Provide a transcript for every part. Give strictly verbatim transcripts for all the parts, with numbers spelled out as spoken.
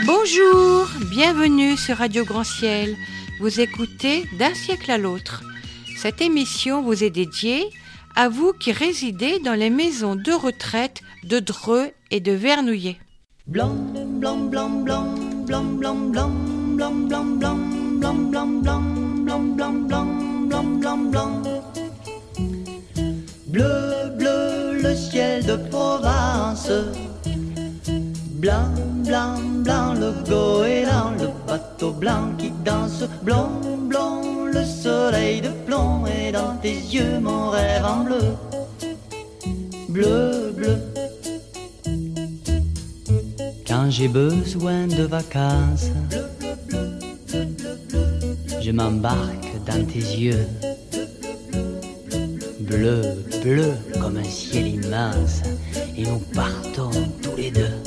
Bonjour, bienvenue sur Radio Grand Ciel. Vous écoutez D'un siècle à l'autre. Cette émission vous est dédiée à vous qui résidez dans les maisons de retraite de Dreux et de Vernouillet. Blanc, blanc, blanc, blanc, blanc, blanc, blanc, blanc, blanc, blanc, blanc, blanc, blanc, blanc, blanc, blanc, blanc, blanc, blanc. Bleu, bleu, le ciel de Provence. Blanc, blanc, blanc, le goéland, le bateau blanc qui danse. Blanc, blanc, le soleil de plomb. Et dans tes yeux mon rêve en bleu. Bleu, bleu. Quand j'ai besoin de vacances, je m'embarque dans tes yeux. Bleu, bleu comme un ciel immense. Et nous partons tous les deux.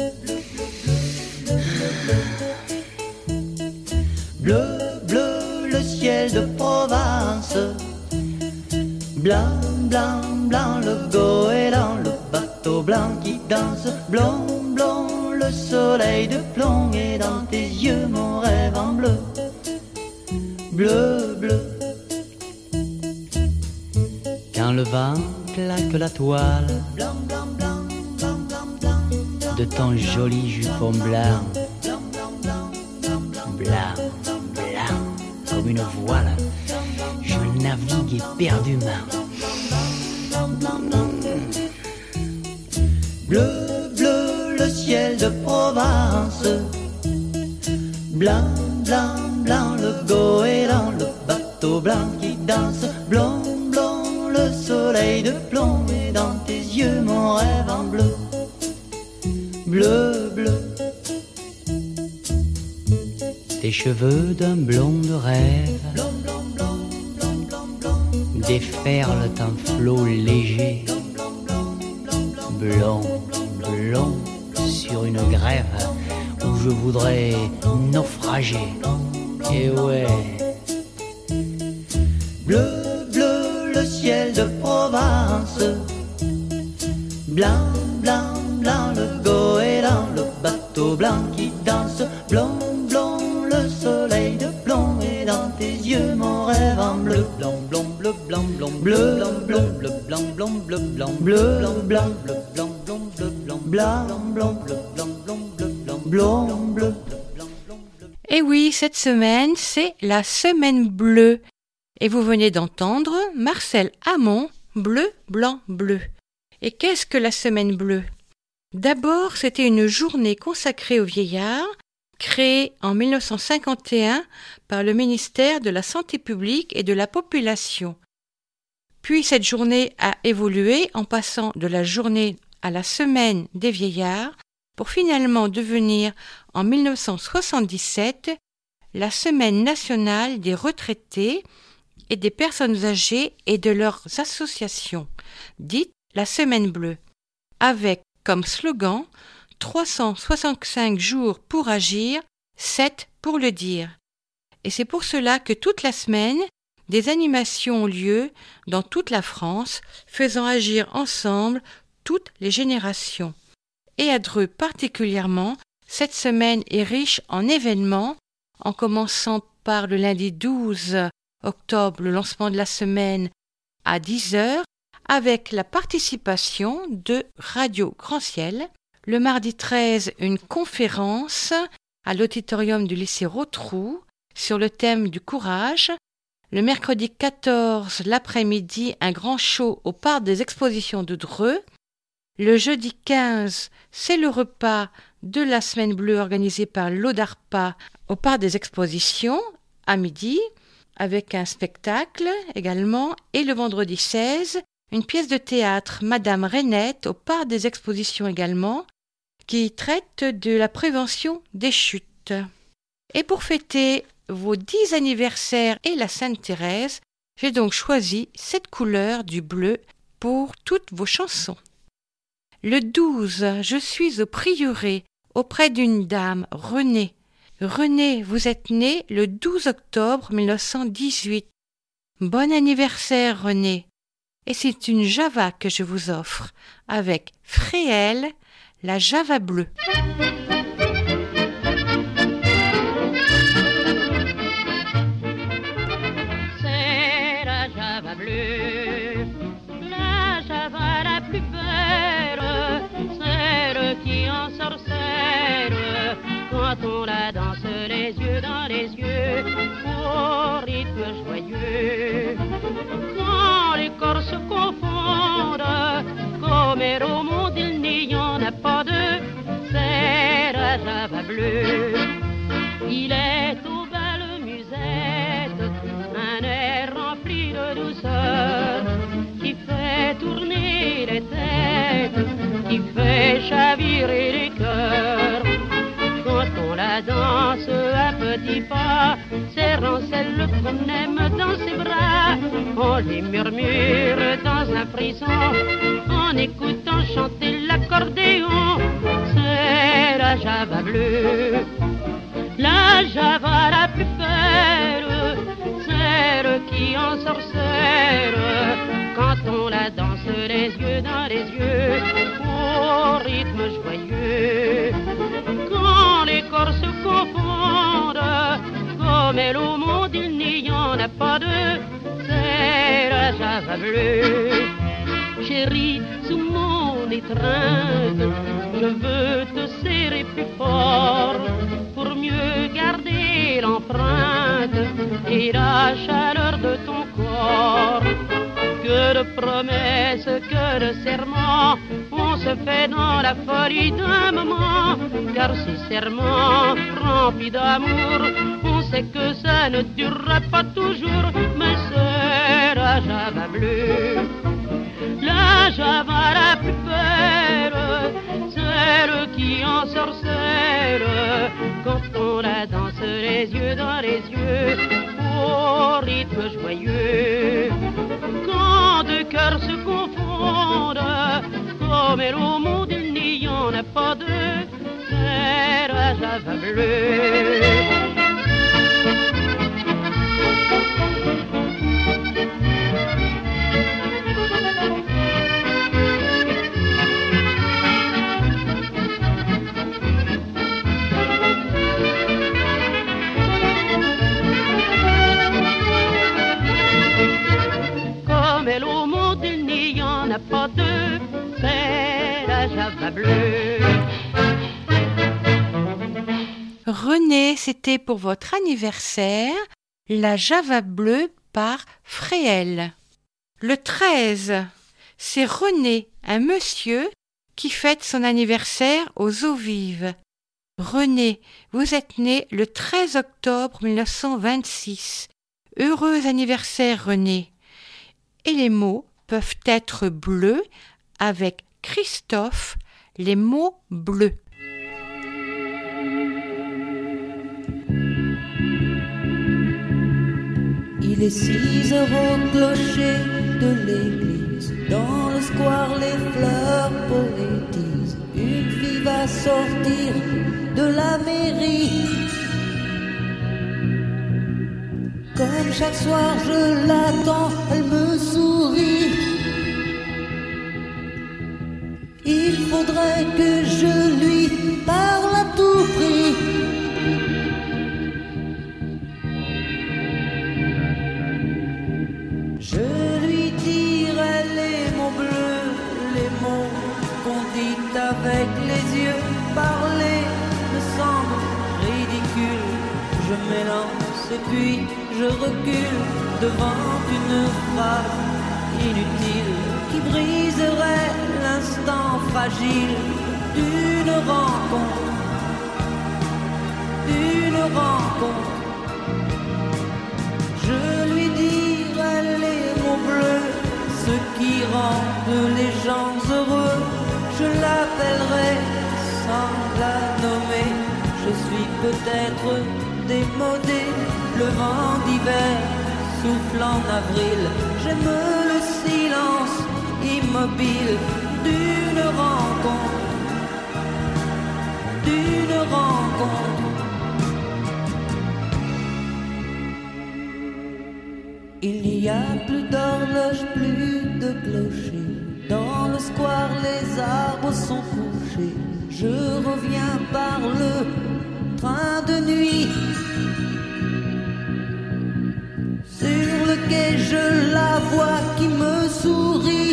Bleu, bleu, le ciel de Provence. Blanc, blanc, blanc, le goéland, le bateau blanc qui danse. Blanc, blanc, le soleil de plomb. Et dans tes yeux mon rêve en bleu. Bleu, bleu. Quand le vent claque la toile blanc, blanc, blanc, blanc, blanc, blanc, de ton joli jupon blanc. Blanc, blanc, blanc, blanc, comme une voile, je navigue éperdument. Bleu, bleu, le ciel de Provence. Blanc, blanc, blanc, le goéland, le bateau blanc qui danse. Blanc, blanc, le soleil de plomb. Et dans tes yeux mon rêve en bleu. Bleu, bleu. Tes cheveux d'un blond de rêve déferlent un flot léger. Blond, blond, sur une grève où je voudrais naufrager. Et ouais. Bleu, bleu, le ciel de Provence. Blanc, blanc, blanc, le goéland, le bateau blanc qui danse. Blanc, blanc, le soleil de plomb. Et dans tes yeux mon rêve en bleu. Blanc, blanc, bleu, blanc, blanc, bleu, blanc, blanc, bleu, blanc, blanc, bleu, blanc, bleu, blanc, blanc, bleu, blanc, blanc, bleu, blanc, blanc, blanc, bleu, blanc, blanc, bleu, blanc, blanc, bleu. Et oui, cette semaine, c'est la semaine bleue. Et vous venez d'entendre Marcel Amont, Bleu, blanc, bleu. Et qu'est-ce que la semaine bleue ? D'abord, c'était une journée consacrée aux vieillards, créée en dix-neuf cent cinquante et un par le ministère de la Santé publique et de la Population. Puis cette journée a évolué en passant de la journée à la semaine des vieillards pour finalement devenir en dix-neuf cent soixante-dix-sept la semaine nationale des retraités et des personnes âgées et de leurs associations, dite la semaine bleue, avec comme slogan trois cent soixante-cinq jours pour agir, sept pour le dire. Et c'est pour cela que toute la semaine, des animations ont lieu dans toute la France, faisant agir ensemble toutes les générations. Et à Dreux particulièrement, cette semaine est riche en événements, en commençant par le lundi douze octobre, le lancement de la semaine à dix heures, avec la participation de Radio Grand Ciel. Le mardi treize, une conférence à l'auditorium du lycée Rotrou sur le thème du courage. Le mercredi quatorze, l'après-midi, un grand show au parc des expositions de Dreux. Le jeudi quinze, c'est le repas de la semaine bleue organisé par l'Odarpa au parc des expositions à midi, avec un spectacle également. Et le vendredi seize, une pièce de théâtre, Madame Rainette, au parc des expositions également, qui traite de la prévention des chutes. Et pour fêter vos dix anniversaires et la Sainte Thérèse, j'ai donc choisi cette couleur du bleu pour toutes vos chansons. Le douze, je suis au prieuré auprès d'une dame, Renée. Renée, vous êtes née le douze octobre mille neuf cent dix-huit. Bon anniversaire, Renée. Et c'est une Java que je vous offre, avec Fréhel, la Java bleue. quand on la danse les yeux dans les yeux, au rythme joyeux. Quand les corps se confondent, comme et au monde il n'y en a pas deux, c'est la java bleue. Il est aux belles musettes, un air rempli de douceur, qui fait tourner les têtes, qui fait chavirer les cœurs. Quand on la danse à petits pas, serrant celle qu'on aime dans ses bras, on les murmure dans un frisson, en écoutant chanter l'accordéon. C'est la java bleue, la java la plus belle, celle qui ensorcelle, quand on la danse les yeux dans les yeux, au rythme joyeux. Quand les corps se confondent, comme elle au monde il n'y en a pas deux, c'est la java bleue. Chérie, sous mon étreinte, je veux te serrer plus fort, pour mieux garder l'empreinte et la chaleur de ton corps. Que de promesses, que de serments, on se fait dans la folie d'un moment. Car ces serments remplis d'amour, on sait que ça ne durera pas toujours. Mais c'est la java bleue, la java la plus belle, celle qui ensorcelle, quand on la danse les yeux dans les yeux, au rythme joyeux. Quand deux cœurs se confondent, comme elle au monde il n'y en a pas deux, c'est la java bleue. Pas deux, c'est la java bleue. René, c'était pour votre anniversaire la java bleue par Fréhel. Le treize, c'est René, un monsieur qui fête son anniversaire aux eaux vives. René, vous êtes né le treize octobre mille neuf cent vingt-six. Heureux anniversaire René. Et les mots peuvent être bleus avec Christophe, les mots bleus. Il est six heures au clocher de l'église, dans le square les fleurs poétisent. Une fille va sortir de la mairie. Comme chaque soir je l'attends, elle me sourit. Il faudrait que je lui parle à tout prix. Je lui dirai les mots bleus, les mots qu'on dit avec les yeux. Parler me semble ridicule. Je m'élance et puis je recule devant une phrase inutile qui briserait l'instant fragile d'une rencontre, d'une rencontre. Je lui dirai les mots bleus, ce qui rendent les gens heureux. Je l'appellerai sans la nommer. Je suis peut-être démodé, le vent d'hiver souffle en avril. J'aime le silence immobile d'une rencontre, d'une rencontre. Il n'y a plus d'horloge, plus de clocher. Dans le square les arbres sont couchés. Je reviens par le train de nuit. Sur le quai je la vois qui me sourit.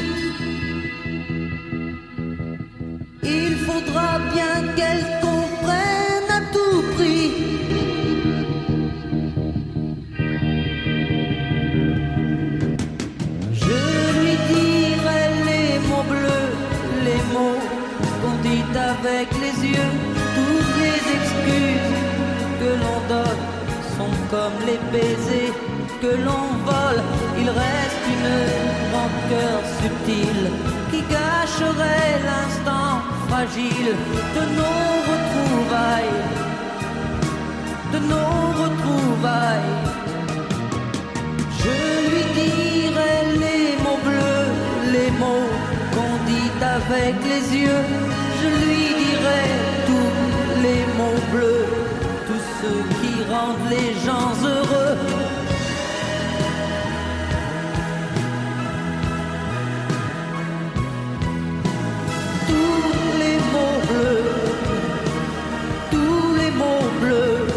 Il faudra bien qu'elle comprenne à tout les baisers que l'on vole, il reste une rancœur subtile qui gâcherait l'instant fragile de nos retrouvailles, de nos retrouvailles. Je lui dirai les mots bleus, les mots qu'on dit avec les yeux. Je lui dirai tous les mots bleus, tous ceux qui rendent les gens heureux. Tous les mots bleus, tous les mots bleus.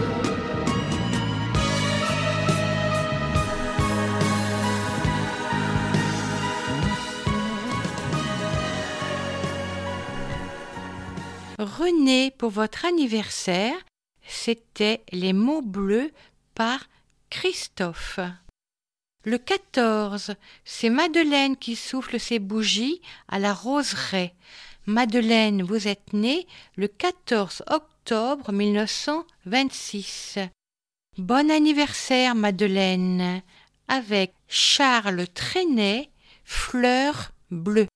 René, pour votre anniversaire, c'était les mots bleus par Christophe. Le quatorze, c'est Madeleine qui souffle ses bougies à la roseraie. Madeleine, vous êtes née le quatorze octobre mille neuf cent vingt-six. Bon anniversaire Madeleine, avec Charles Trenet, Fleurs bleues.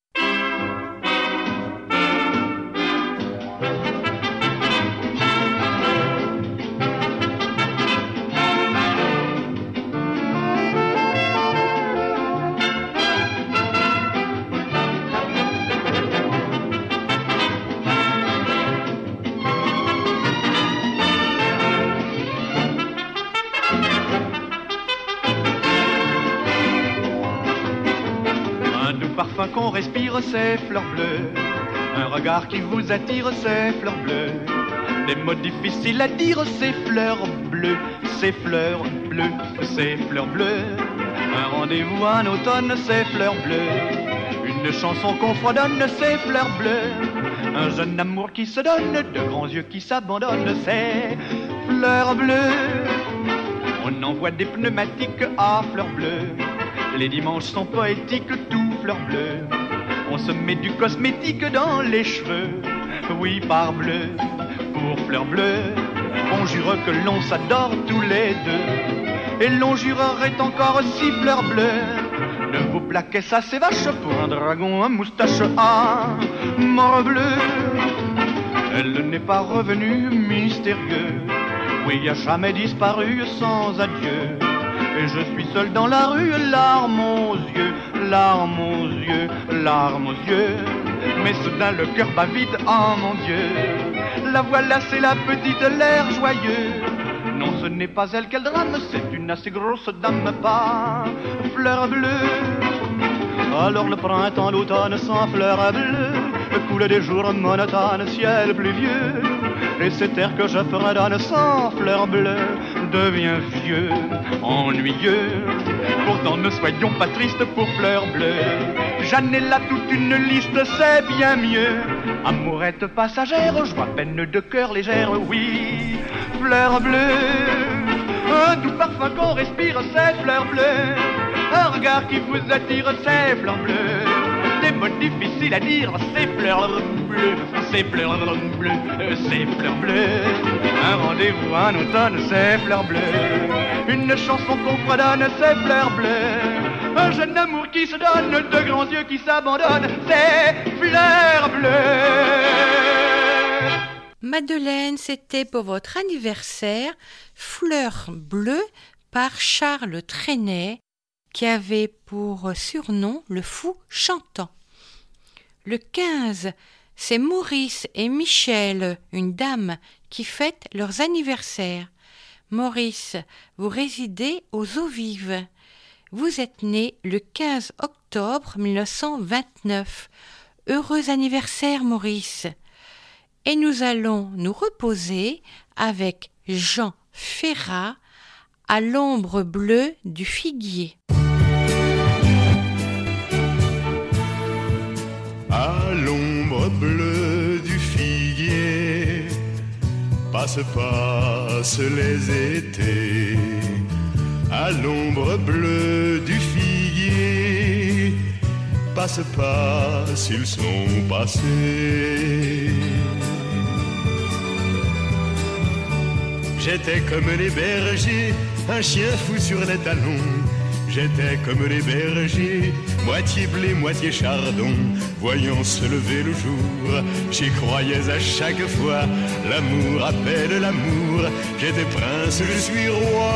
Parfum qu'on respire, c'est fleurs bleues. Un regard qui vous attire, c'est fleurs bleues. Des mots difficiles à dire, c'est fleurs bleues. C'est fleurs bleues, c'est fleurs bleues. Un rendez-vous en automne, c'est fleurs bleues. Une chanson qu'on fredonne, c'est fleurs bleues. Un jeune amour qui se donne, de grands yeux qui s'abandonnent, c'est fleurs bleues. On envoie des pneumatiques à fleurs bleues. Les dimanches sont poétiques, tout fleurs bleues. On se met du cosmétique dans les cheveux. Oui, parbleu, pour fleurs bleues. On jure que l'on s'adore tous les deux. Et l'on jurerait encore si fleurs bleues ne vous plaquez ça, c'est vache. Pour un dragon, un moustache, ah, morbleu. Elle n'est pas revenue mystérieux. Oui, a jamais disparu sans adieu. Et je suis seul dans la rue, larmes aux yeux, larmes aux yeux, larmes aux yeux. Mais soudain le cœur bat vite, oh mon Dieu. La voilà, c'est la petite, l'air joyeux. Non, ce n'est pas elle qu'elle drame, c'est une assez grosse dame, pas fleur bleue. Alors le printemps, l'automne sans fleurs bleues coule des jours monotones, ciel pluvieux. Et cet air que je fredonne sans fleurs bleues devient vieux, ennuyeux. Pourtant ne soyons pas tristes pour fleurs bleues. J'en ai là toute une liste, c'est bien mieux. Amourette passagère, joie peine de cœur légère, oui, fleurs bleues. Un doux parfum qu'on respire, c'est fleurs bleues. Un regard qui vous attire, c'est fleurs bleues. Des mots difficiles à dire, c'est fleurs bleues, c'est fleurs bleues, c'est fleurs bleues. Un rendez-vous en automne, c'est fleurs bleues. Une chanson qu'on fredonne, c'est fleurs bleues. Un jeune amour qui se donne, de grands yeux qui s'abandonnent, c'est fleurs bleues. Madeleine, c'était pour votre anniversaire Fleurs bleues par Charles Trenet, qui avait pour surnom le fou chantant. Le quinze, c'est Maurice et Michel, une dame, qui fêtent leurs anniversaires. Maurice, vous résidez aux Eaux Vives. Vous êtes né le quinze octobre mille neuf cent vingt-neuf. Heureux anniversaire, Maurice. Et nous allons nous reposer avec Jean Ferrat, à l'ombre bleue du figuier. À l'ombre bleue du figuier, passe, passe les étés. À l'ombre bleue du figuier, passe, passe, ils sont passés. J'étais comme les bergers, un chien fou sur les talons. J'étais comme les bergers, moitié blé, moitié chardon. Voyant se lever le jour, j'y croyais à chaque fois. L'amour appelle l'amour, j'étais prince, je suis roi.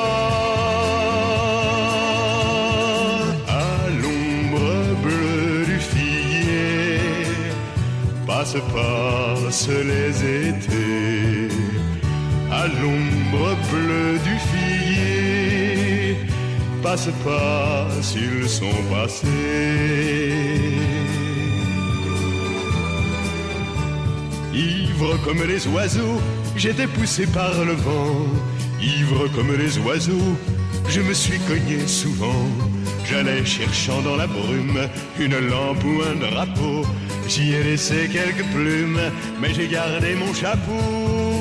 À l'ombre bleue du figuier, passe, passe les étés. À l'ombre bleue du figuier, passe, passe, ils sont passés. Ivre comme les oiseaux, j'étais poussé par le vent. Ivre comme les oiseaux, je me suis cogné souvent. J'allais cherchant dans la brume une lampe ou un drapeau. J'y ai laissé quelques plumes, mais j'ai gardé mon chapeau.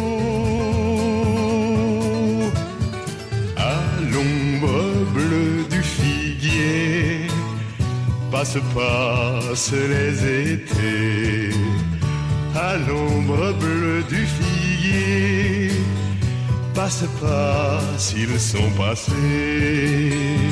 À l'ombre bleue du figuier, passe, passe les étés. À l'ombre bleue du figuier, passe, passe, ils sont passés.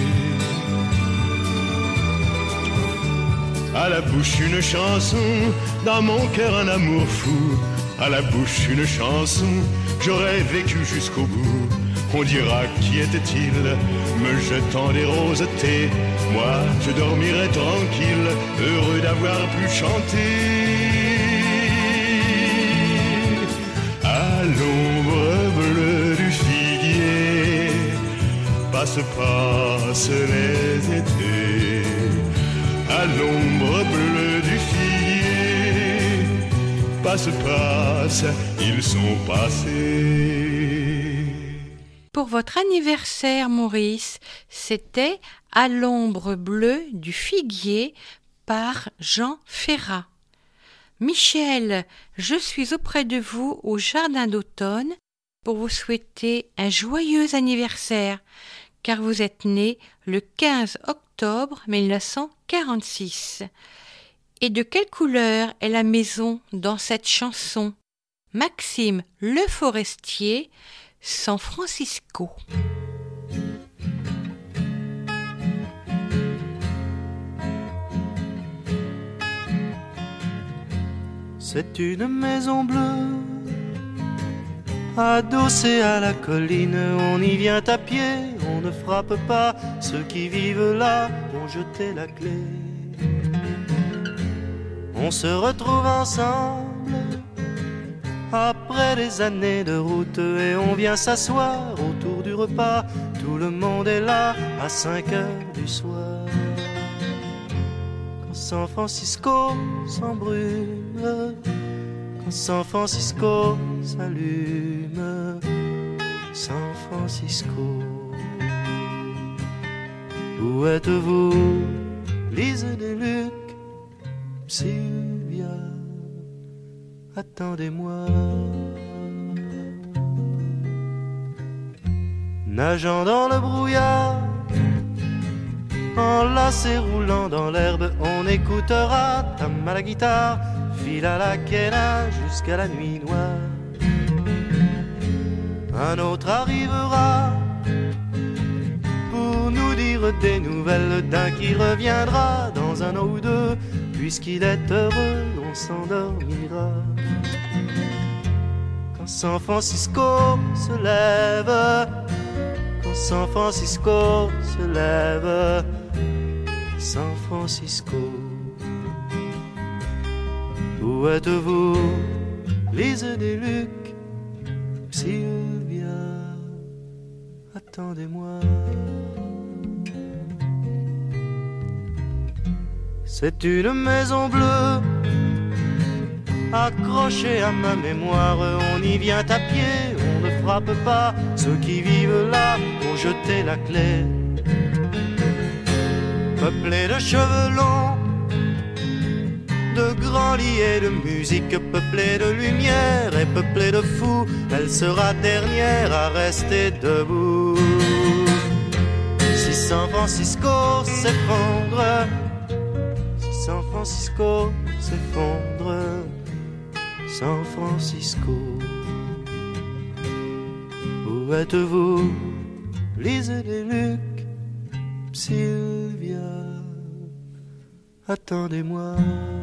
À la bouche une chanson, dans mon cœur un amour fou. À la bouche une chanson, j'aurais vécu jusqu'au bout. On dira qui était-il, me jetant des rosetés. Moi je dormirai tranquille, heureux d'avoir pu chanter. À l'ombre bleue du figuier, passe, passe les étés. À l'ombre bleue du figuier, passe, passe, ils sont passés. Pour votre anniversaire, Maurice, c'était À l'ombre bleue du figuier par Jean Ferrat. Michel, je suis auprès de vous au Jardin d'automne pour vous souhaiter un joyeux anniversaire, car vous êtes né le quinze octobre mille neuf cent quarante-six. Et de quelle couleur est la maison dans cette chanson? Maxime Le Forestier, San Francisco. C'est une maison bleue, adossée à la colline. On y vient à pied, on ne frappe pas. Ceux qui vivent là ont jeté la clé. On se retrouve ensemble après des années de route et on vient s'asseoir autour du repas. Tout le monde est là à cinq heures du soir. Quand San Francisco s'embrume, quand San Francisco s'allume, San Francisco. Où êtes-vous, Lise Deluc, Sylvia? Attendez-moi. Nageant dans le brouillard, enlacé roulant dans l'herbe, on écoutera tam à la guitare, fil à la quena jusqu'à la nuit noire. Un autre arrivera pour nous dire des nouvelles d'un qui reviendra dans un an ou deux. Puisqu'il est heureux, on s'endormira. Quand San Francisco se lève, quand San Francisco se lève, San Francisco. Où êtes-vous, Lise Deluc, Sylvia? Attendez-moi. C'est une maison bleue accrochée à ma mémoire. On y vient à pied, on ne frappe pas. Ceux qui vivent là ont jeté la clé. Peuplée de cheveux longs, de grands lits et de musique, peuplée de lumière et peuplée de fous, elle sera dernière à rester debout. Si San Francisco s'effondre, San Francisco s'effondre, San Francisco. Où êtes-vous, lisez les Lucs, Sylvia, attendez-moi.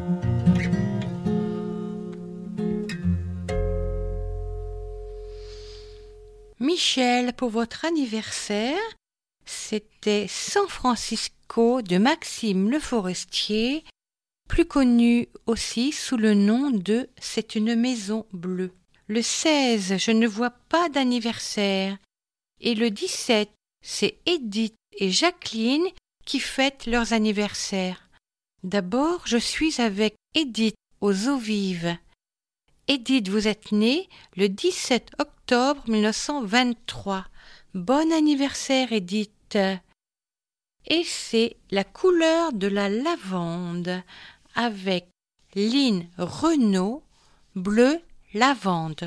Michel, pour votre anniversaire, c'était San Francisco de Maxime Le Forestier, plus connu aussi sous le nom de C'est une maison bleue. Le seize, je ne vois pas d'anniversaire. Et le dix-sept, c'est Edith et Jacqueline qui fêtent leurs anniversaires. D'abord, je suis avec Edith aux eaux vives. Edith, vous êtes née le dix-sept octobre mille neuf cent vingt-trois. Bon anniversaire, Edith. Et c'est La couleur de la lavande avec Lynn Renaud, Bleu lavande.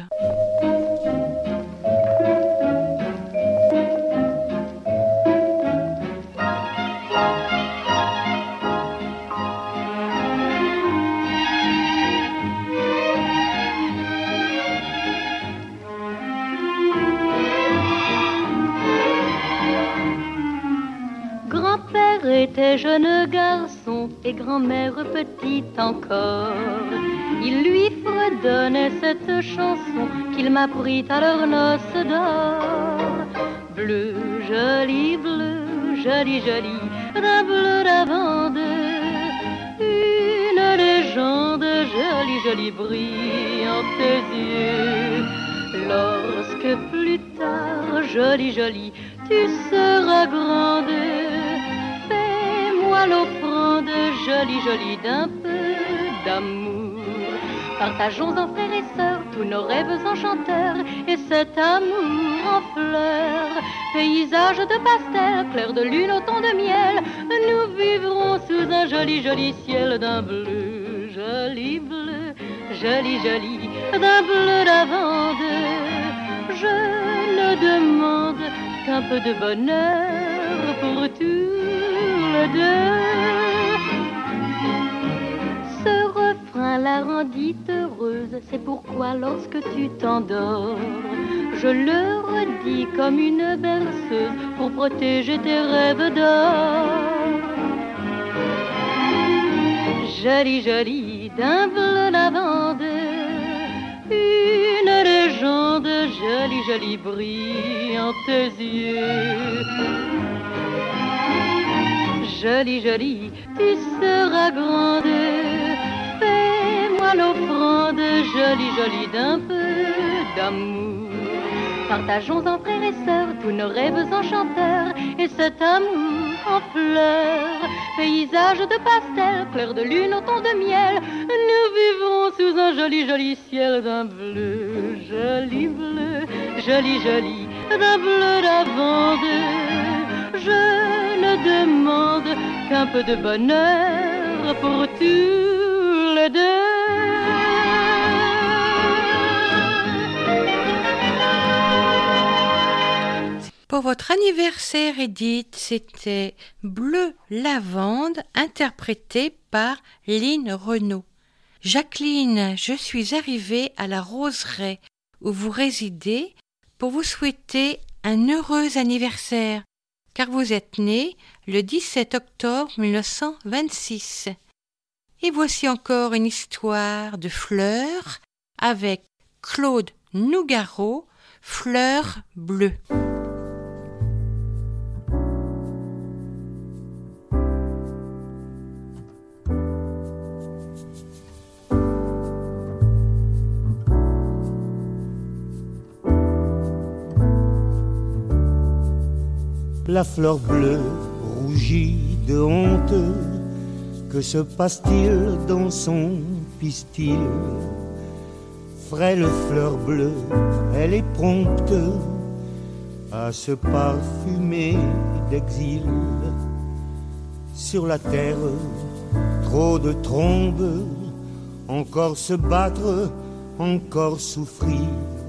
Grand-père était jeune garçon et grand-mère petite encore. Il lui fredonnait cette chanson qu'il m'apprit à leurs noces d'or. Bleu, joli, bleu, joli, joli, d'un bleu lavande. Une légende jolie, jolie, brillante tes yeux. Lorsque plus tard, jolie, jolie, tu seras grande, fais-moi l'offrande, jolie, jolie, d'un peu d'amour. Partageons en frères et sœurs tous nos rêves enchanteurs et cet amour en fleurs. Paysage de pastel, clair de lune au ton de miel, nous vivrons sous un joli, joli ciel d'un bleu, joli bleu, joli, joli, d'un bleu lavande. Je ne demande qu'un peu de bonheur pour tous les deux. Ce refrain la rendit heureuse, c'est pourquoi lorsque tu t'endors, je le redis comme une berceuse pour protéger tes rêves d'or. Joli, joli, d'un bleu lavande, une légende jolie, jolie, brillante tes yeux. Jolie, jolie, tu seras grande, fais-moi l'offrande, jolie, jolie, d'un peu d'amour. Partageons en frères et sœurs tous nos rêves enchanteurs et cet amour en fleurs. Paysage de pastel, clair de lune au ton de miel, nous vivrons sous un joli, joli ciel d'un bleu, joli bleu, joli, joli, d'un bleu lavande. Je ne demande qu'un peu de bonheur pour tous les deux. Pour votre anniversaire, Edith, c'était Bleu lavande, interprété par Lynn Renaud. Jacqueline, je suis arrivée à la roseraie où vous résidez pour vous souhaiter un heureux anniversaire, car vous êtes née le dix-sept octobre mille neuf cent vingt-six. Et voici encore une histoire de fleurs avec Claude Nougaro, Fleurs bleues. La fleur bleue rougit de honte, que se passe-t-il dans son pistil? Frêle fleur bleue, elle est prompte à se parfumer d'exil. Sur la terre, trop de trombes, encore se battre, encore souffrir,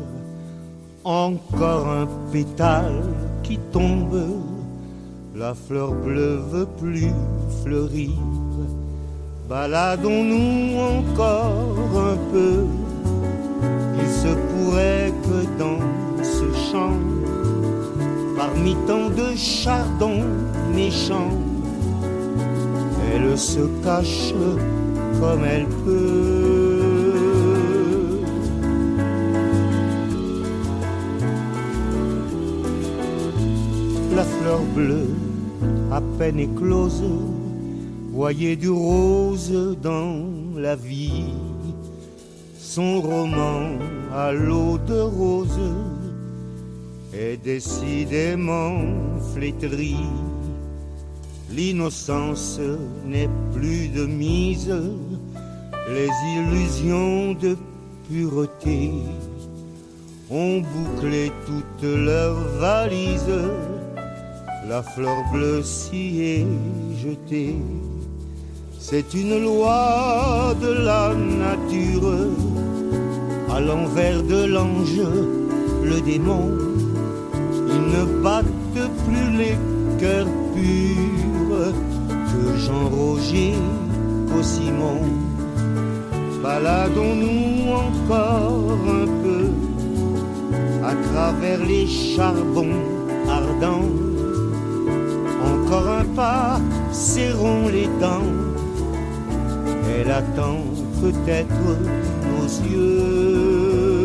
encore un pétale qui tombe, la fleur bleue veut plus fleurir. Baladons-nous encore un peu, il se pourrait que dans ce champ parmi tant de chardons méchants, elle se cache comme elle peut. La fleur bleue, à peine éclose, voyait du rose dans la vie. Son roman à l'eau de rose est décidément flétri. L'innocence n'est plus de mise, les illusions de pureté ont bouclé toutes leurs valises. La fleur bleue s'y est jetée. C'est une loi de la nature, à l'envers de l'ange, le démon. Ils ne battent plus les cœurs purs que Jean-Roger au Simon. Baladons-nous encore un peu à travers les charbons ardents. Encore un pas, serrons les dents. Elle attend peut-être nos yeux.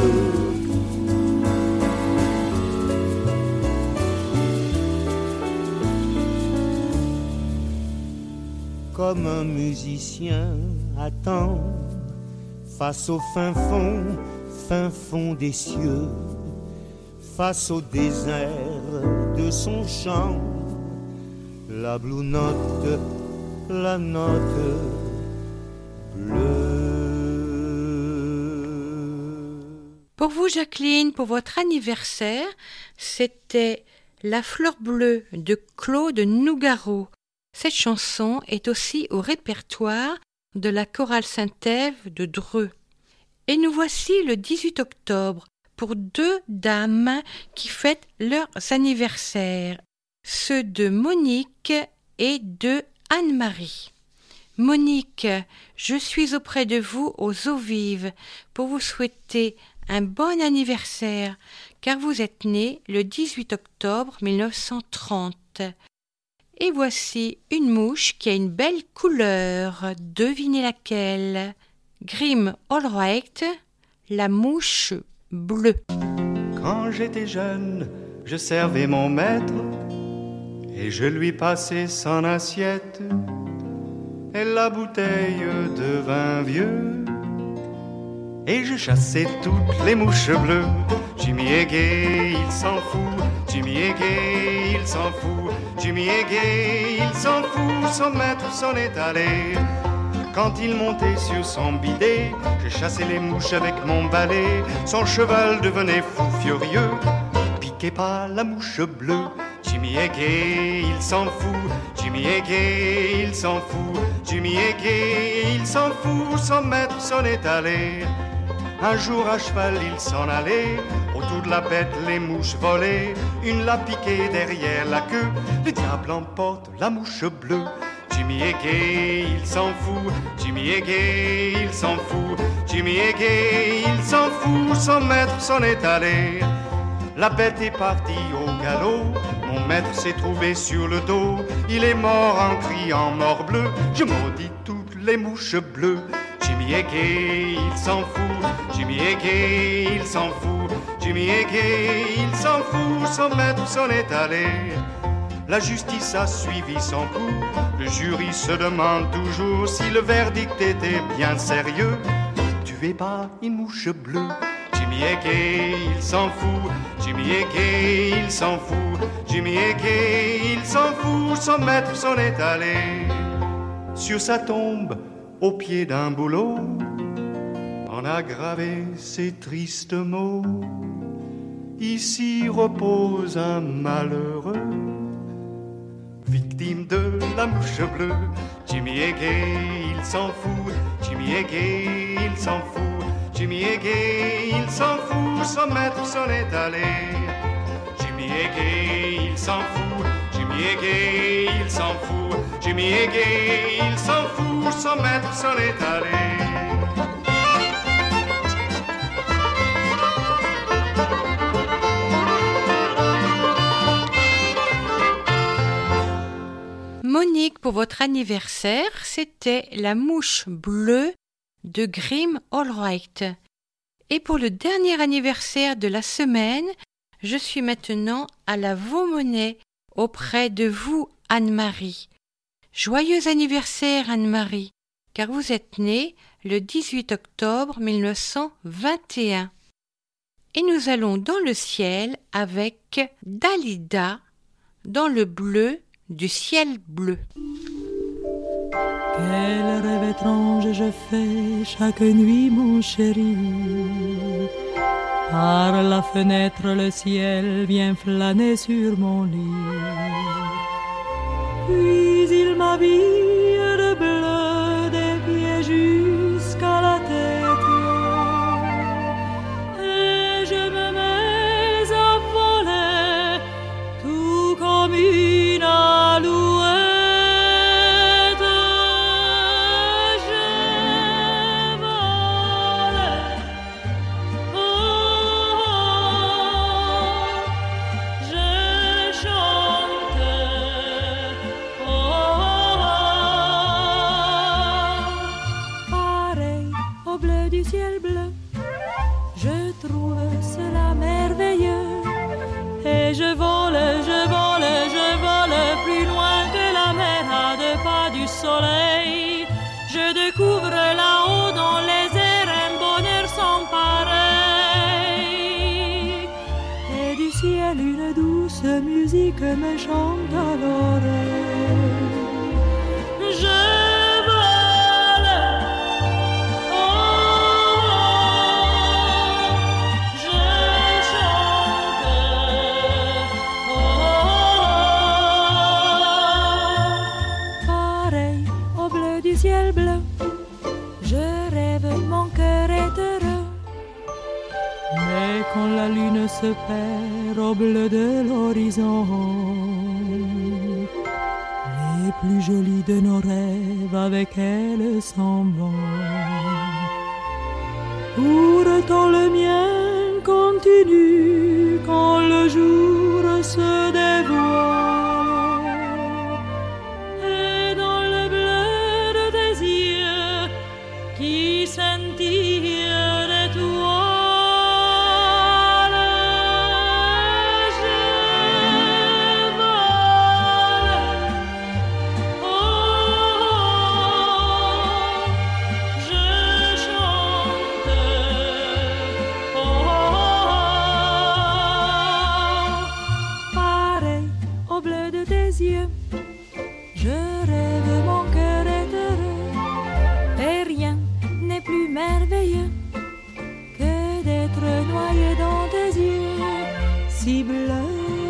Comme un musicien attend face au fin fond, fin fond des cieux, face au désert de son chant, la blue note, la note bleue. Pour vous, Jacqueline, pour votre anniversaire, c'était La fleur bleue de Claude Nougaro. Cette chanson est aussi au répertoire de la chorale Saint-Ève de Dreux. Et nous voici le dix-huit octobre pour deux dames qui fêtent leurs anniversaires, ceux de Monique et de Anne-Marie. Monique, je suis auprès de vous aux eaux vives pour vous souhaiter un bon anniversaire, car vous êtes née le dix-huit octobre mille neuf cent trente. Et voici une mouche qui a une belle couleur. Devinez laquelle? Grim Allwright, la mouche bleue. Quand j'étais jeune, je servais mon maître et je lui passais son assiette et la bouteille de vin vieux. Et je chassais toutes les mouches bleues. Jimmy est gai, il s'en fout. Jimmy est gai, il s'en fout. Jimmy est gai, il s'en fout. Son maître s'en est allé. Quand il montait sur son bidet, je chassais les mouches avec mon balai. Son cheval devenait fou furieux. Piquez pas la mouche bleue. Jimmy est gai, il s'en fout. Jimmy est gai, il s'en fout. Jimmy est gai, il s'en fout. Son maître s'en est allé. Un jour à cheval il s'en allait, autour de la bête les mouches volaient, une l'a piqué derrière la queue, le diable emporte la mouche bleue. Jimmy est gai, il s'en fout, Jimmy est gai, il s'en fout, Jimmy est gai, il s'en fout, son maître s'en est allé. La bête est partie au galop, mon maître s'est trouvé sur le dos, il est mort en criant mort bleu, je maudis toutes les mouches bleues. Jimmy est gai, il s'en fout, Jimmy est gai, il s'en fout, Jimmy est gai, il s'en fout, son maître s'en est allé. La justice a suivi son cours, le jury se demande toujours si le verdict était bien sérieux. Tuez pas une mouche bleue, Jimmy est gai, il s'en fout, Jimmy est gai, il s'en fout, Jimmy est gai, il s'en fout, son maître s'en est allé. Sur sa tombe, au pied d'un bouleau, on a gravé ces tristes mots. Ici repose un malheureux, victime de la mouche bleue. Jimmy est gai, il s'en fout, Jimmy est gai, il s'en fout, Jimmy est gai, il s'en fout, son maître s'en est allé. Jimmy est gai, il s'en fout, Jimmy est gai, il s'en fout, Jimmy est gai, il s'en fout, son maître s'en est allé. pour votre anniversaire, c'était La mouche bleue de Grimm Allwright. Et pour le dernier anniversaire de la semaine, je suis maintenant à la Vaumonnaie auprès de vous, Anne-Marie. Joyeux anniversaire, Anne-Marie, car vous êtes née le dix-huit octobre mille neuf cent vingt et un. Et nous allons dans le ciel avec Dalida, dans le bleu du ciel bleu. Quel rêve étrange je fais chaque nuit, mon chéri. Par la fenêtre, le ciel vient flâner sur mon lit. Puis il m'habille de bleu des pieds jusqu'à la tête. Et je me mets à voler tout comme une alouette. Ciel bleu, je trouve cela merveilleux. Et je vole, je vole, je vole plus loin que la mer à deux pas du soleil. Je découvre là-haut dans les airs un bonheur sans pareil. Et du ciel une douce musique me chante à l'oreille. Je ciel bleu, je rêve, mon cœur est heureux. Mais quand la lune se perd au bleu de l'horizon, les plus jolis de nos rêves avec elle s'en vont. Pourtant le mien continue quand le jour se dévoile. Qui scintille d'étoiles, je vole, oh, je chante, oh, pareil au bleu de tes yeux, je rêve, mon cœur est heureux, et rien n'est plus merveilleux que d'être noyé dans tes yeux si bleus.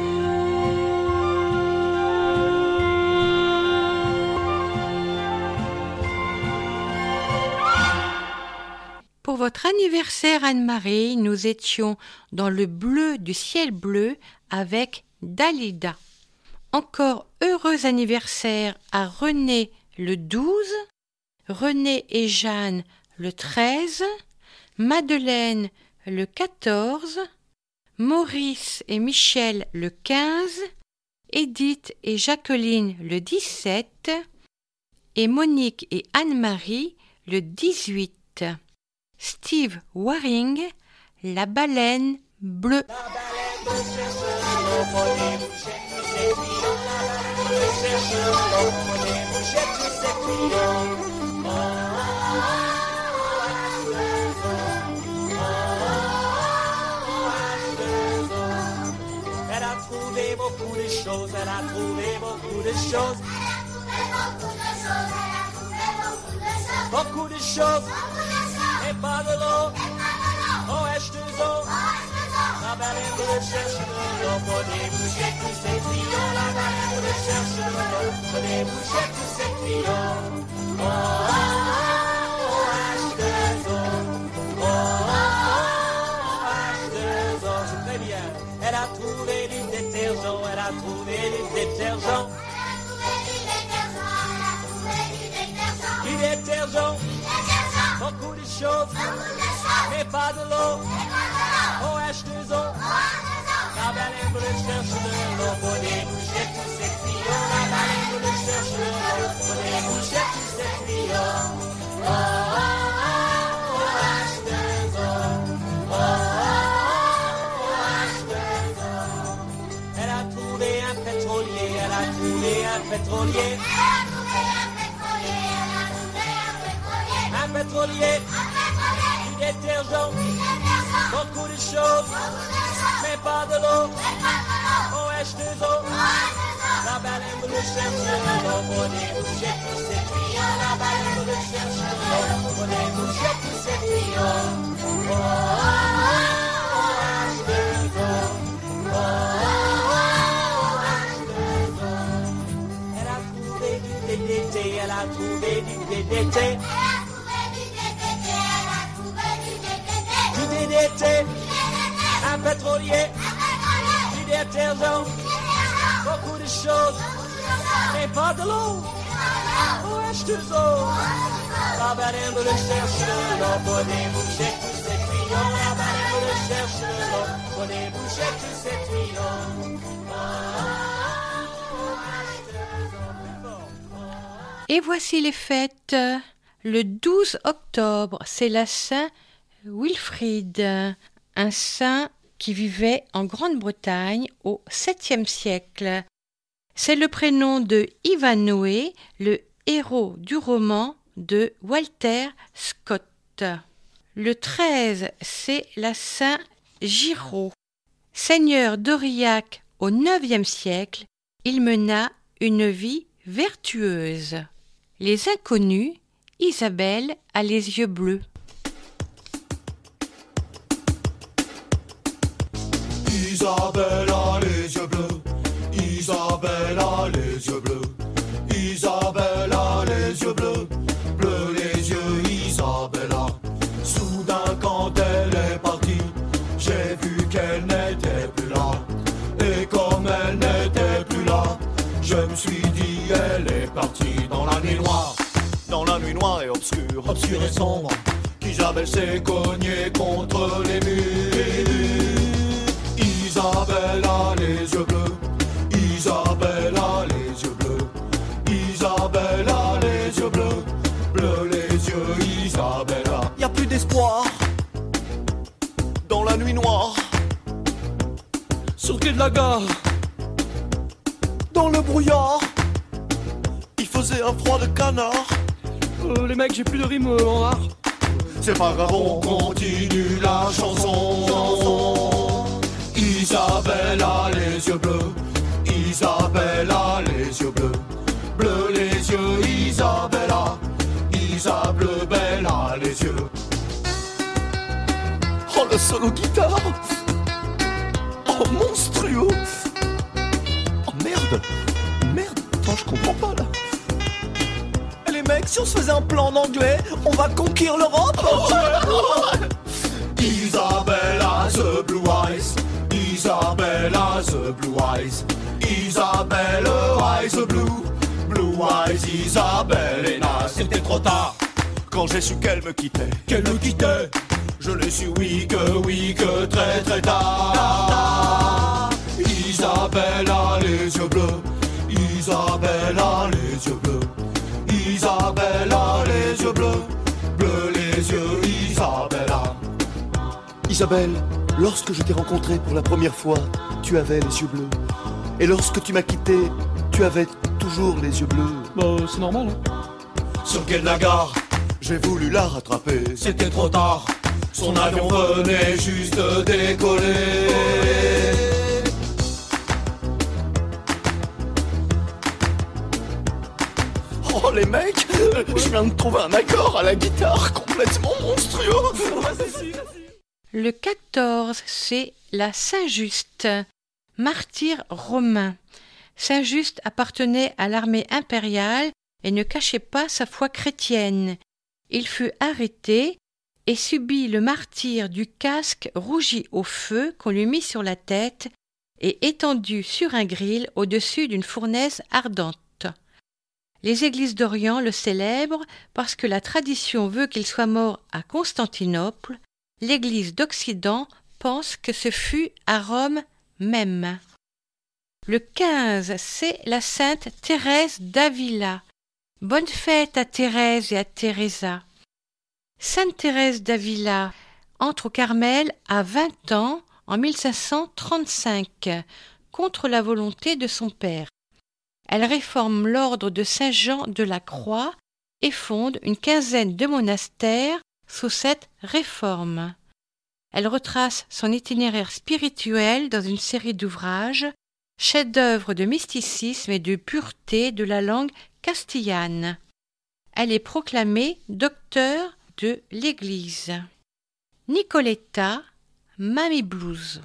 Pour votre anniversaire, Anne-Marie, nous étions dans le bleu du ciel bleu avec Dalida. Encore heureux anniversaire à René le douze, René et Jeanne le treize, Madeleine le quatorze, Maurice et Michel le quinze, Edith et Jacqueline le dix-sept et Monique et Anne-Marie le dix-huit. Steve Waring, La baleine bleue. La baleine bleue cherche l'eau pour les mouchettes, tous ces clients. La baleine bleue cherche l'eau pour les mouchettes, tous ces clients. Oh, oh, oh, oh, elle a trouvé beaucoup de choses, elle a trouvé beaucoup de choses. Beaucoup de choses, et pas de l'eau. Oh, H deux O. La baleine bleue cherche de l'eau pour déboucher tous ces tuyaux. La baleine bleue cherche de l'eau pour déboucher tous ces tuyaux. Oh, oh, oh, H deux O. Oh, oh, oh, H deux O. C'est très bien. Elle a trouvé du détergent, elle a trouvé du détergent. Du détergent, beaucoup de choses, mais pas de l'eau. Oh, H deux O. La baleine bleue cherche de l'eau pour déboucher tous ces tuyaux. La baleine bleue cherche de l'eau elle a trouvé un pétrolier. Un pétrolier, du détergent, beaucoup de choses, mais pas de l'eau. O H deux O, la baleine bleue cherche de l'eau. Prenez bouger tous ces tuyaux, la baleine bleue cherche de l'eau. Prenez bouger tous ces tuyaux. Oh, O H deux O, oh, O H deux O. Elle a trouvé du D D T, elle a trouvé du D D T. Du D D T, un pétrolier, du détergent, beaucoup de choses, mais pas de l'eau. O H deux O, la baleine bleue cherche de l'eau. Prenez boucher tous ces tuyaux, la baleine bleue cherche de l'eau. Prenez boucher tous ces tuyaux. O H deux O. Et voici les fêtes. Le douze octobre, c'est la Saint Wilfrid, un saint qui vivait en Grande-Bretagne au septième siècle. C'est le prénom de Ivanhoe, le héros du roman de Walter Scott. Le treize, c'est la Saint Giraud. Seigneur d'Aurillac au neuvième siècle, il mena une vie vertueuse. Les inconnus, Isabelle a les yeux bleus. Isabelle a les yeux bleus, Isabelle a les yeux bleus, Isabelle a les yeux bleus, bleus les yeux Isabella. Soudain quand elle est partie, j'ai vu qu'elle n'était plus là. Et comme elle n'était plus là, je me suis dit elle est partie dans la nuit noire. Dans la nuit noire et obscure, obscure et sombre, qu'Isabelle s'est cognée contre les murs. Isabelle a les yeux bleus, Isabelle a les yeux bleus, Isabelle a les yeux bleus, bleus les yeux Isabella. Y a plus d'espoir dans la nuit noire, sur le quai de la gare, dans le brouillard, il faisait un froid de canard. Euh, les mecs, j'ai plus de rime euh, en art. C'est pas grave, on continue la chanson. Isabelle a les yeux bleus, Isabelle a les yeux bleus, bleus les yeux Isabella, Isabelle belle a les yeux. Oh le solo guitare, oh monstrueux. Oh merde, merde, attends je comprends pas là. Les mecs, si on se faisait un plan en anglais, on va conquérir l'Europe. Isabelle a the blue eyes, Isabelle a the blue eyes, Isabelle eyes the blue, blue eyes, Isabelle est là. C'était trop tard quand j'ai su qu'elle me quittait, qu'elle me quittait. Je l'ai su oui que oui que très très tard. Isabelle a les yeux bleus, Isabelle a les yeux bleus, Isabelle a les yeux bleus, bleus les yeux Isabella. Isabelle, lorsque je t'ai rencontrée pour la première fois, tu avais les yeux bleus. Et lorsque tu m'as quitté, tu avais toujours les yeux bleus. Bah, c'est normal, hein. Sur le quai de la gare, j'ai voulu la rattraper. C'était trop tard, son avion venait juste de décoller. Oh les mecs, je viens de trouver un accord à la guitare complètement monstrueux. Le quatorze, c'est la Saint-Just, martyr romain. Saint-Just appartenait à l'armée impériale et ne cachait pas sa foi chrétienne. Il fut arrêté et subit le martyre du casque rougi au feu qu'on lui mit sur la tête et étendu sur un gril au-dessus d'une fournaise ardente. Les églises d'Orient le célèbrent parce que la tradition veut qu'il soit mort à Constantinople. L'Église d'Occident pense que ce fut à Rome même. Le quinze, c'est la sainte Thérèse d'Avila. Bonne fête à Thérèse et à Teresa. Sainte Thérèse d'Avila entre au Carmel à vingt ans en mille cinq cent trente-cinq, contre la volonté de son père. Elle réforme l'ordre de Saint-Jean de la Croix et fonde une quinzaine de monastères sous cette réforme. Elle retrace son itinéraire spirituel dans une série d'ouvrages, chefs-d'œuvre de mysticisme et de pureté de la langue castillane. Elle est proclamée docteur de l'Église. Nicoletta, Mamie Blues.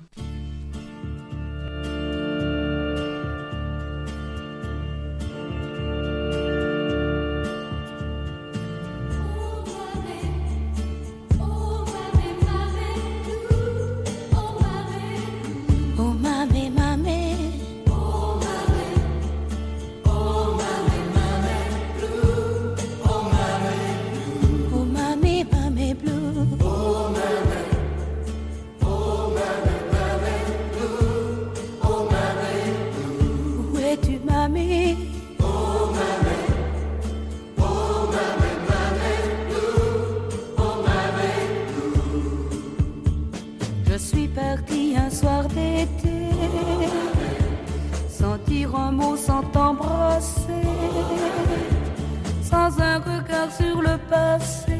Je suis partie un soir d'été, sans dire un mot, sans t'embrasser, sans un regard sur le passé,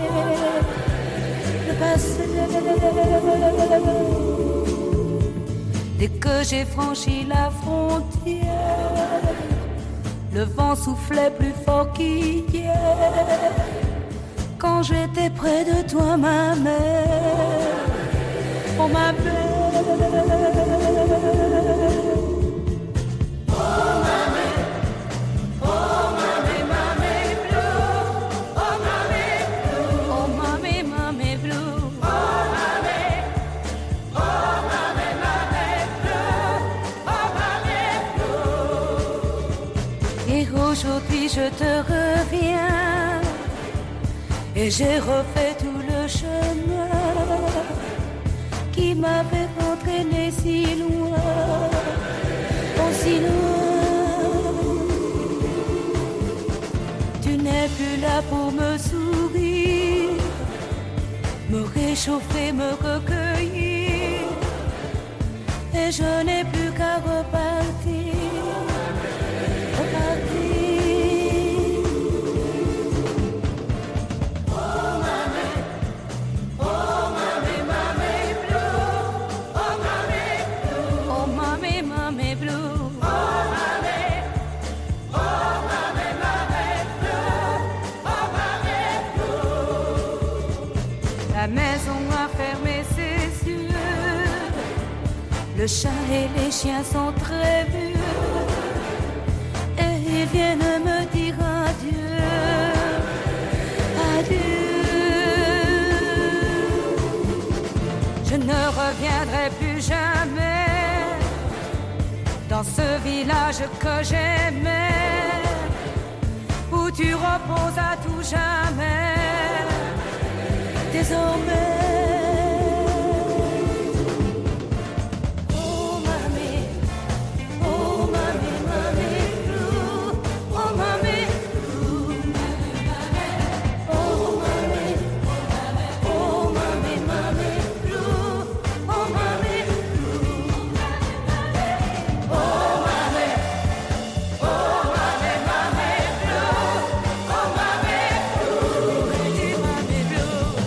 le passé. Dès que j'ai franchi la frontière, le vent soufflait plus fort qu'hier. Quand j'étais près de toi, ma mère, oh ma mère, oh ma mère, oh ma mère, ma mère blue, oh ma mère blue, oh ma mère, ma mère blue, oh ma mère, oh ma mère, ma mère blue, oh ma mère blue. Et aujourd'hui je te reviens, et j'ai refait tout le chemin qui m'avait entraîné si loin, oh si loin. Tu n'es plus là pour me sourire, me réchauffer, me recueillir, et je n'ai plus qu'à repartir, repartir. La maison a fermé ses yeux, le chat et les chiens sont très vieux, et ils viennent me dire adieu, adieu. Je ne reviendrai plus jamais dans ce village que j'aimais, où tu reposes à tout jamais. Désormais, oh mamie, oh mamie, mamie blue, oh mamie blue, oh mamie, oh mamie, mamie blue, oh mamie blue, oh mamie, oh mamie, mamie blue, oh mamie blue, mamie blue.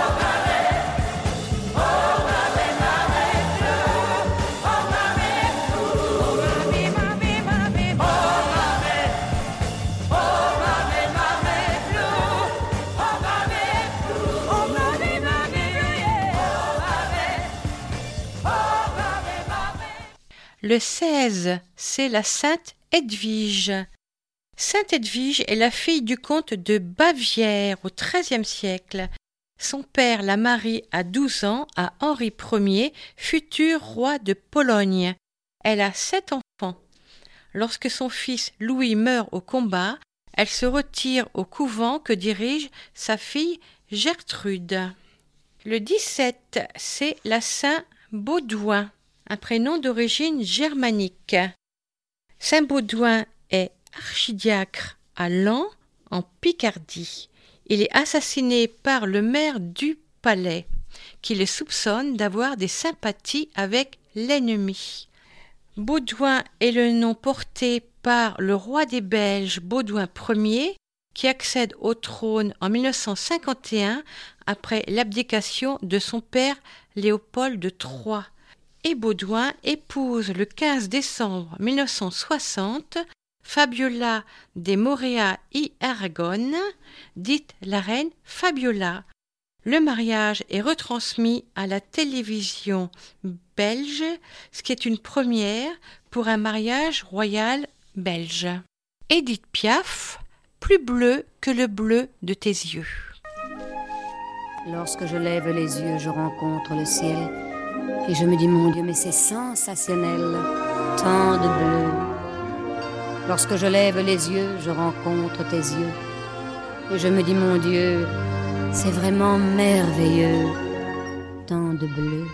Le seize, c'est la Sainte Edwige. Sainte Edwige est la fille du comte de Bavière au treizième siècle. Son père la marie à douze ans à Henri Ier, futur roi de Pologne. Elle a sept enfants. Lorsque son fils Louis meurt au combat, elle se retire au couvent que dirige sa fille Gertrude. Le dix-sept, c'est la Saint Baudouin, un prénom d'origine germanique. Saint Baudouin est archidiacre à Laon, en Picardie. Il est assassiné par le maire du palais, qui le soupçonne d'avoir des sympathies avec l'ennemi. Baudouin est le nom porté par le roi des Belges Baudouin Ier, qui accède au trône en mille neuf cent cinquante et un après l'abdication de son père Léopold de Troyes. Et Baudouin épouse le quinze décembre mille neuf cent soixante Fabiola de Morea y Aragon, dite la reine Fabiola. Le mariage est retransmis à la télévision belge, ce qui est une première pour un mariage royal belge. Édith Piaf, plus bleu que le bleu de tes yeux. Lorsque je lève les yeux, je rencontre le ciel et je me dis, mon Dieu, mais c'est sensationnel, tant de bleu. Lorsque je lève les yeux, je rencontre tes yeux et je me dis, mon Dieu, c'est vraiment merveilleux, tant de bleu.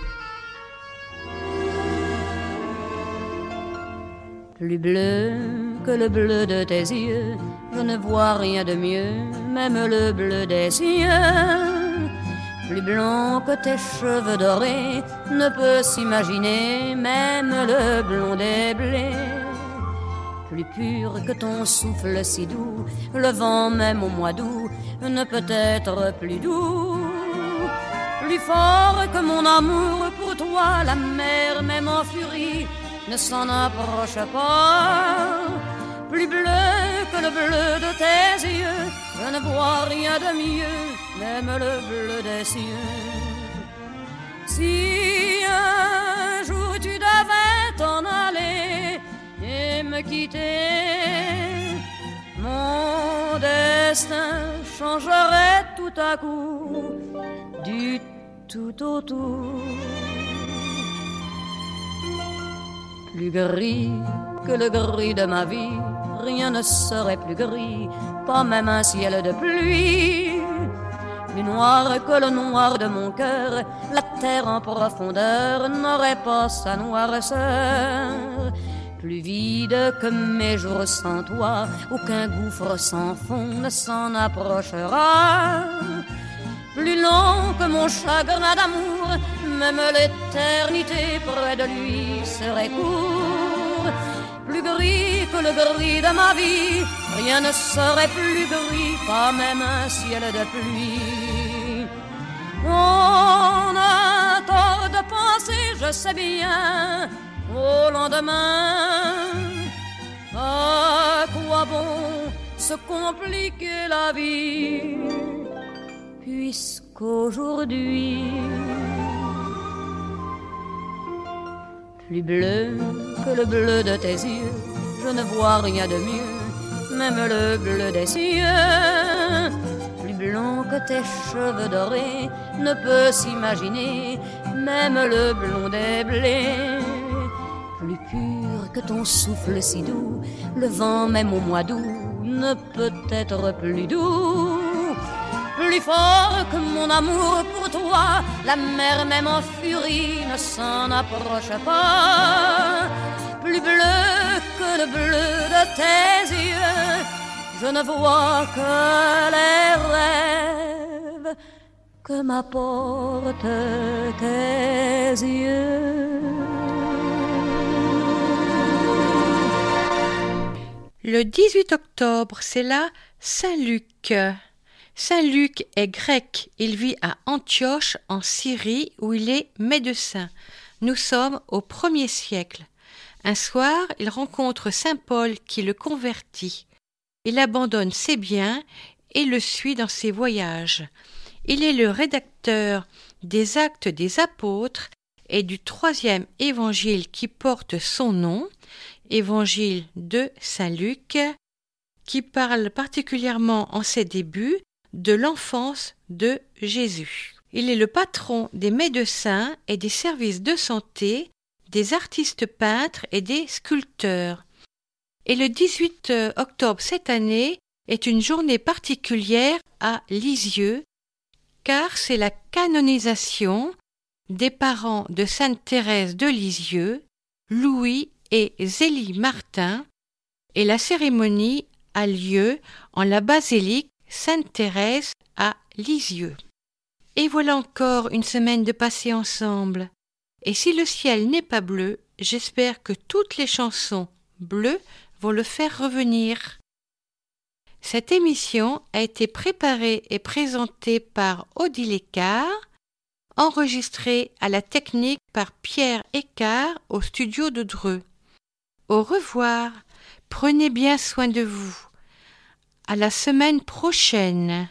Plus bleu que le bleu de tes yeux, je ne vois rien de mieux, même le bleu des cieux. Plus blond que tes cheveux dorés, ne peut s'imaginer, même le blond des blés. Plus pur que ton souffle si doux, le vent même au mois d'août ne peut être plus doux. Plus fort que mon amour pour toi, la mer même en furie ne s'en approche pas. Plus bleu que le bleu de tes yeux, je ne vois rien de mieux, même le bleu des cieux. Si un jour tu devais t'en aller et me quitter, mon destin changerait tout à coup du tout au tout. Plus gris que le gris de ma vie, rien ne serait plus gris, pas même un ciel de pluie. Plus noir que le noir de mon cœur, la terre en profondeur n'aurait pas sa noirceur. Plus vide que mes jours sans toi, aucun gouffre sans fond ne s'en approchera. Plus long que mon chagrin d'amour, même l'éternité près de lui serait court. Plus gris que le gris de ma vie, rien ne serait plus gris, pas même un ciel de pluie. On a tort de penser, je sais bien, au lendemain. À quoi bon se compliquer la vie, puisqu'aujourd'hui, plus bleu que le bleu de tes yeux, je ne vois rien de mieux, même le bleu des cieux. Plus blond que tes cheveux dorés, ne peut s'imaginer, même le blond des blés. Plus pur que ton souffle si doux, le vent même au mois d'août ne peut être plus doux. Plus fort que mon amour pour toi, la mer même en furie ne s'en approche pas. Plus bleu que le bleu de tes yeux, je ne vois que les rêves que m'apportent tes yeux. Le dix-huit octobre, c'est la Saint-Luc. Saint Luc est grec, il vit à Antioche en Syrie où il est médecin. Nous sommes au premier siècle. Un soir, il rencontre saint Paul qui le convertit. Il abandonne ses biens et le suit dans ses voyages. Il est le rédacteur des Actes des Apôtres et du troisième évangile qui porte son nom, évangile de saint Luc, qui parle particulièrement en ses débuts de l'enfance de Jésus. Il est le patron des médecins et des services de santé, des artistes peintres et des sculpteurs. Et le dix-huit octobre cette année est une journée particulière à Lisieux, car c'est la canonisation des parents de Sainte Thérèse de Lisieux, Louis et Zélie Martin, et la cérémonie a lieu en la basilique Sainte-Thérèse à Lisieux. Et voilà encore une semaine de passée ensemble. Et si le ciel n'est pas bleu, j'espère que toutes les chansons bleues vont le faire revenir. Cette émission a été préparée et présentée par Odile Écart, enregistrée à la technique par Pierre Écart au studio de Dreux. Au revoir, prenez bien soin de vous. À la semaine prochaine.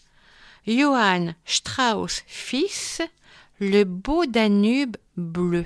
Johann Strauss fils, le beau Danube bleu.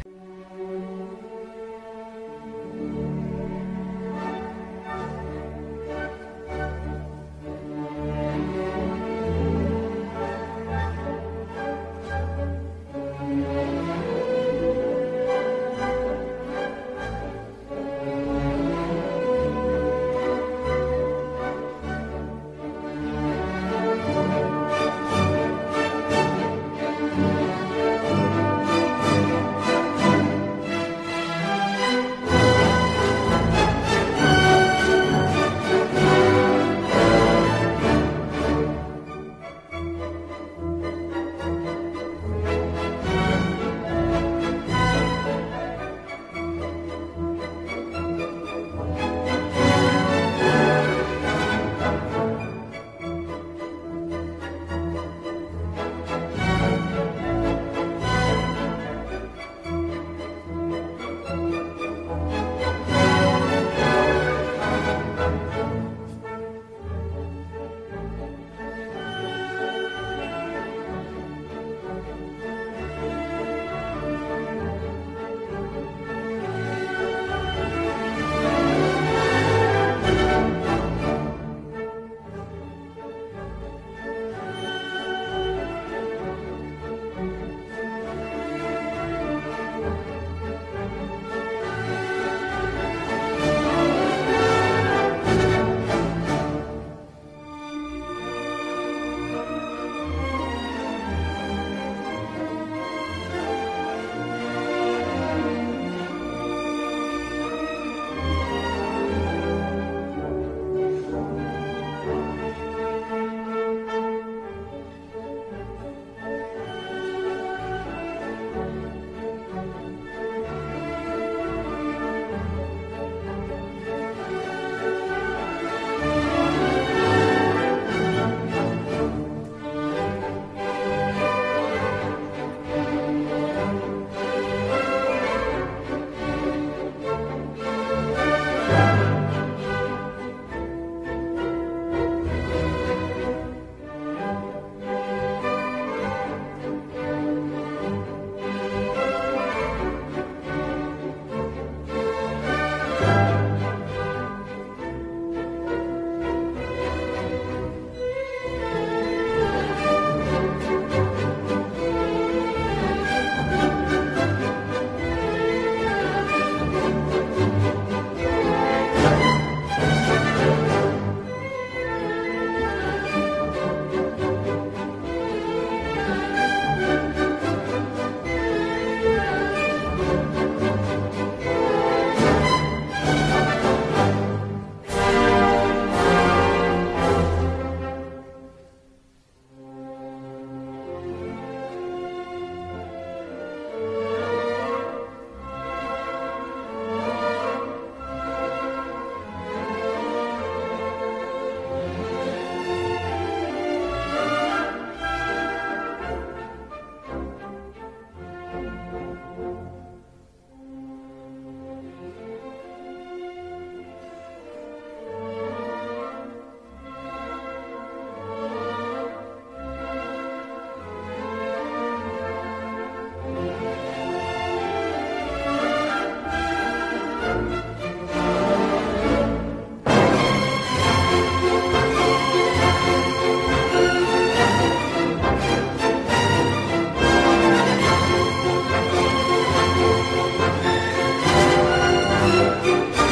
Thank you.